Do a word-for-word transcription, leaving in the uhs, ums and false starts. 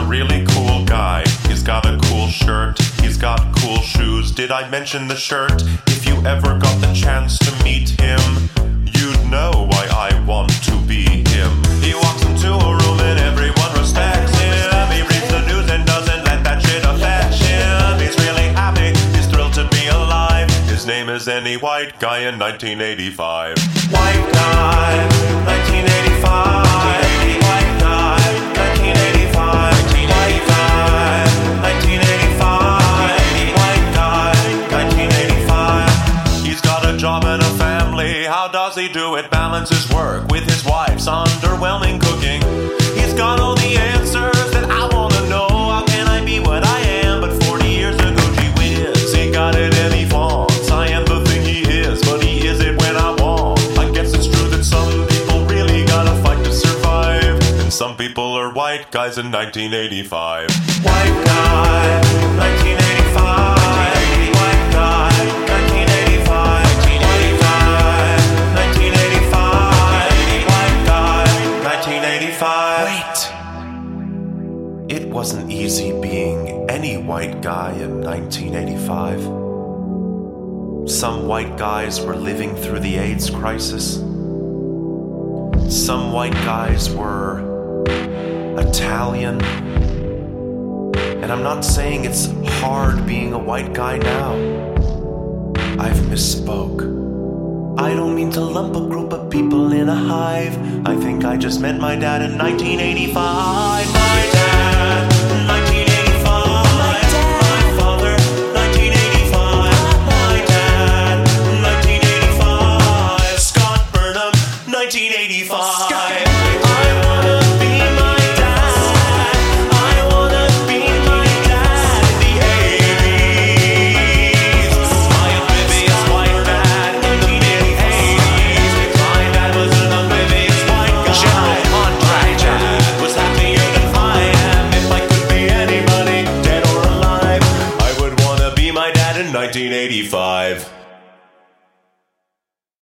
really cool guy. He's got a cool shirt, he's got cool shoes. Did I mention the shirt? If you ever got the chance to meet him, you'd know why I want to be him. He walks into a room and everyone respects him. He reads the news and doesn't let that shit affect him. He's really happy, he's thrilled to be alive. His name is Any White Guy in nineteen eighty-five. White guy, nineteen eighty-five. White guy, nineteen eighty-five. White guy, nineteen eighty-five. White guy, nineteen eighty-five. He's got a job and a family. How does he do it? Balance his work with his wife's underwhelming cooking. He's got all the answers that I wanna know. How can I be what I am? But forty years ago, gee whiz, he got it and he vaunts. I am the thing he is, but he is it when I want. I guess it's true that some people really gotta fight to survive, and some people are white guys in nineteen eighty-five. White guy, nineteen eighty-five. White guy, nineteen eighty-five. White guy, nineteen eighty-five. White guy, nineteen eighty-five. Wait. It wasn't easy being any white guy in nineteen eighty-five. Some white guys were living through the AIDS crisis. Some white guys were Italian. And I'm not saying it's hard being a white guy now. I've misspoke. I don't mean to lump a group of people in a hive. I think I just meant my dad in nineteen eighty-five. My dad, nineteen eighty-five. My dad. My father, nineteen eighty-five. My dad, nineteen eighty-five. Scott Burnham, nineteen eighty-five. Scott. I wanna be my dad. I wanna be my dad in the eighties. My oblivious white dad, nineteen eighties. My dad was an oblivious white guy. General contractor was happier than I am. If I could be anybody, dead or alive, I would wanna be my dad in nineteen eighty-five.